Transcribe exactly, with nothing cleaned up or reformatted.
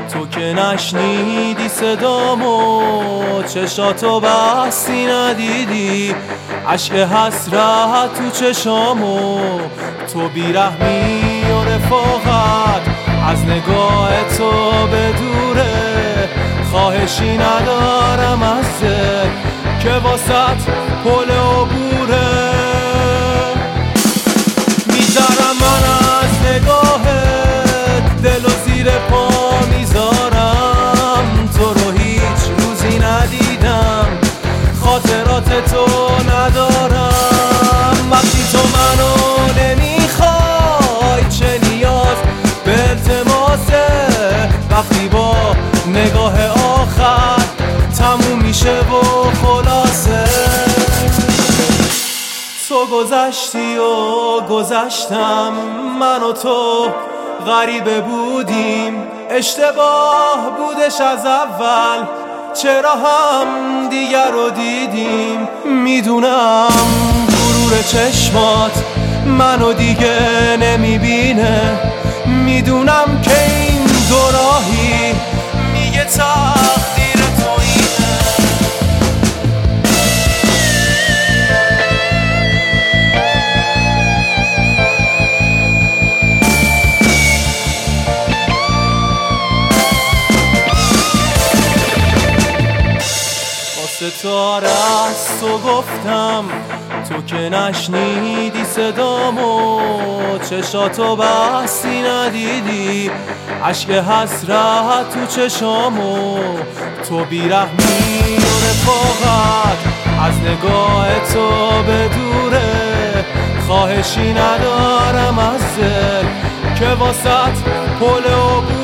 تو که نشنیدی صدامو، چشاتو بستی ندیدی، عشق حسرت تو چشامو، تو بیرحمی و رفاقت از نگاه تو به دوره، خواهشی ندارم ازت که واسط پل عبوره. میذارم من از نگاهت دل و زیر پا میذارم، تو رو هیچ روزی ندیدم، خاطرات تو ندارم. وقتی تو منو نمیخوای چه نیاز به التماسه، وقتی با نگاه آخر تموم میشه و خلاصه. تو گذشتی و گذشتم، من و تو غریبه بودیم، اشتباه بودش از اول، چرا هم دیگر رو دیدیم. میدونم غرور چشمات منو دیگه نمیبینه، میدونم که این دو راهی میگه تقدیر تو اینه. ستاره از تو گفتم، تو که نشنیدی صدامو، چشاتو بستی ندیدی، عشق حسرت تو چشامو، تو بیرحمی و رفاقت از نگاه تو به دوره، خواهشی ندارم ازت که واسط پل عبور